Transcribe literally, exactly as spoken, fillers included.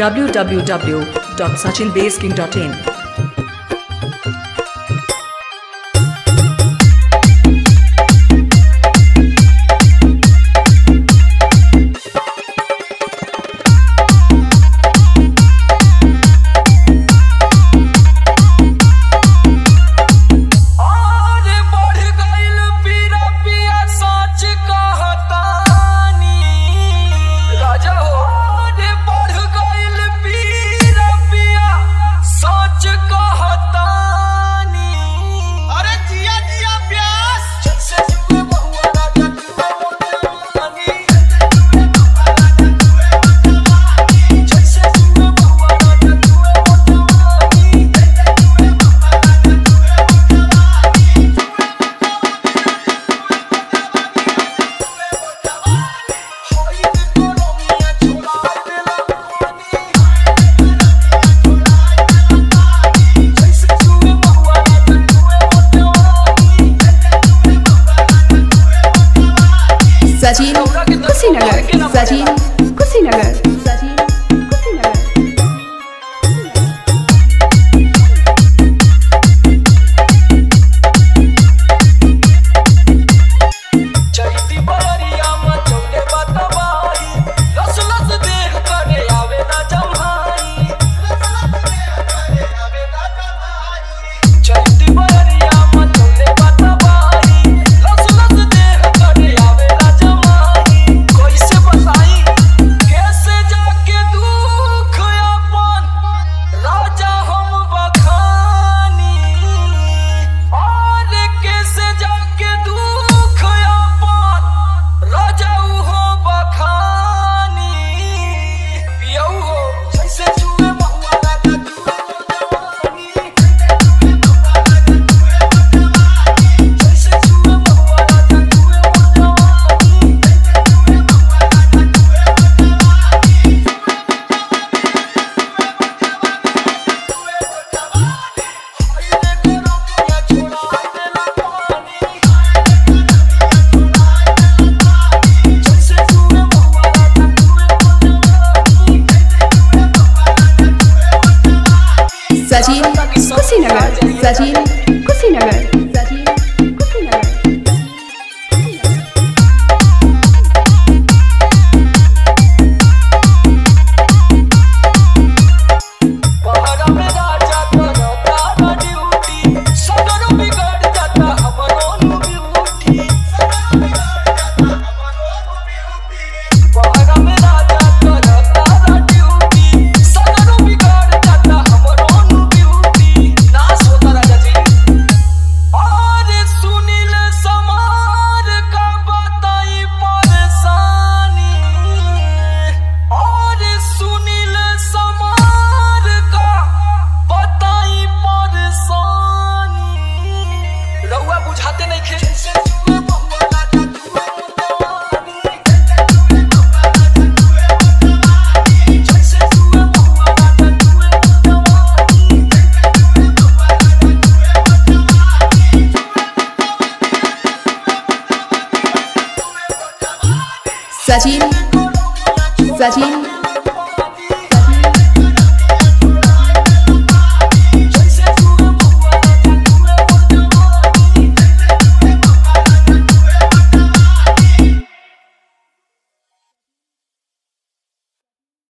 w w w dot sachin base king dot in. Sachin Kushinagar Sachin Kushinagar Sachin Kushinagar Chaiti बरिया में चौले बतवाई लस लस देख करे आवे ना जम्हाई चैती बरिया में चौले बतवाई लस लस देख करे आवे ना जम्हाई कैसे बताई कैसे जाके दुख अपन राजा हम बखानी और कैसे जाके दुख अपन राजा हो बखानी पियौ हो जैसे जुए महुआ राजा जुए जवानी जैसे जुए महुआ राजा जुए जवानी सचिन कुशीनगर सचिन कुशीनगर सचिन कुशीनगर पहरा में राजा करता ना ड्यूटी सगरो बिगड़ जाता हमरो ब्यूटी पहरा में राजा करता ना ड्यूटी सगरो बिगड़ जाता हमरो ब्यूटी नाश होता राजा जी और सुनील समार का बताई परेशानी और सुनील समार का बताई परेशानी रउआ बुझाते नहीं खे जैसे जुए महुआ राजा जुए जवानी जैसे जुए महुआ राजा जुए जवानी सचिन सचिन